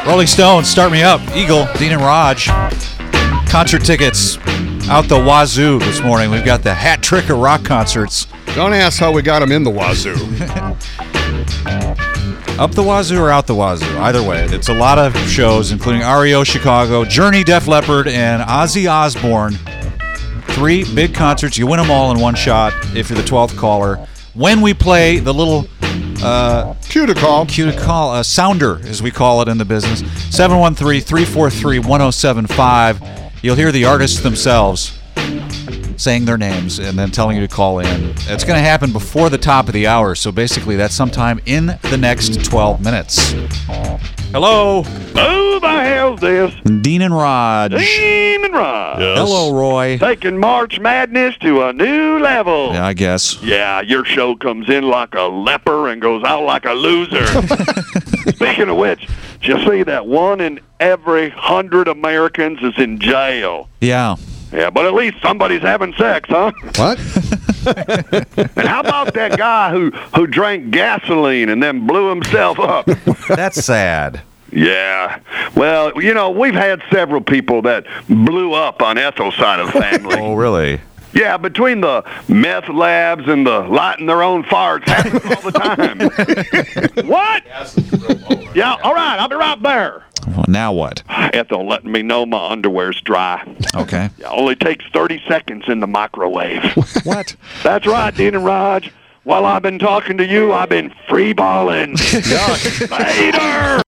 Rolling Stones, Start Me Up. Eagle, Dean and Raj. Concert tickets out the wazoo this morning. We've got the hat trick of rock concerts. Don't ask how we got them in the wazoo. Up the wazoo or out the wazoo? Either way, it's a lot of shows, including REO Chicago, Journey, Def Leppard, and Ozzy Osbourne. 3 big concerts. You win them all in one shot if you're the 12th caller. When we play the little Cue to call, sounder, as we call it in the business, 713-343-1075. You'll hear the artists themselves saying their names and then telling you to call in. It's going to happen before the top of the hour, so basically that's sometime in the next 12 minutes. Hello. Who the hell's this? Dean and Raj. Dean and Raj. Yes. Hello, Roy. Taking March Madness to a new level. Yeah, I guess. Yeah, your show comes in like a leper and goes out like a loser. Speaking of which, did you see that 1 in every 100 Americans is in jail? Yeah. Yeah, but at least somebody's having sex, huh? What? And how about that guy who drank gasoline and then blew himself up? That's sad. Yeah. Well, you know, we've had several people that blew up on Ethel's side of the family. Oh, really? Yeah, between the meth labs and the lighting their own farts happens all the time. What? Yeah, all right, I'll be right there. Well, now what? Ethel letting me know my underwear's dry. Okay. Yeah, only takes 30 seconds in the microwave. What? That's right, Dean and Raj. While I've been talking to you, I've been free balling. Later!